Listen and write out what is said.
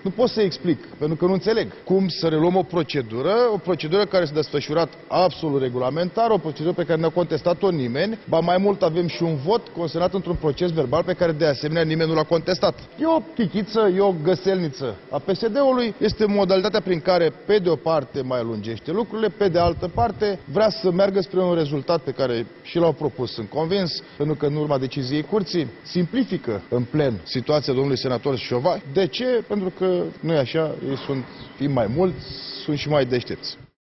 Nu pot să explic, pentru că nu înțeleg cum să reluăm o procedură care s-a desfășurat absolut regulamentar, o procedură pe care n-a contestat-o nimeni, ba mai mult avem și un vot consemnat într-un proces verbal pe care de asemenea nimeni nu l-a contestat. E o chichiță, e o găselniță a PSD-ului, este modalitatea prin care pe de o parte mai lungește lucrurile, pe de altă parte vrea să meargă spre un rezultat pe care și l-au propus, sunt convins, pentru că în urma deciziei curții simplifică în plen situația domnului senator Șova. De ce? Pentru că nu e așa, ei sunt, fiind mai mulți, sunt și mai deștepți.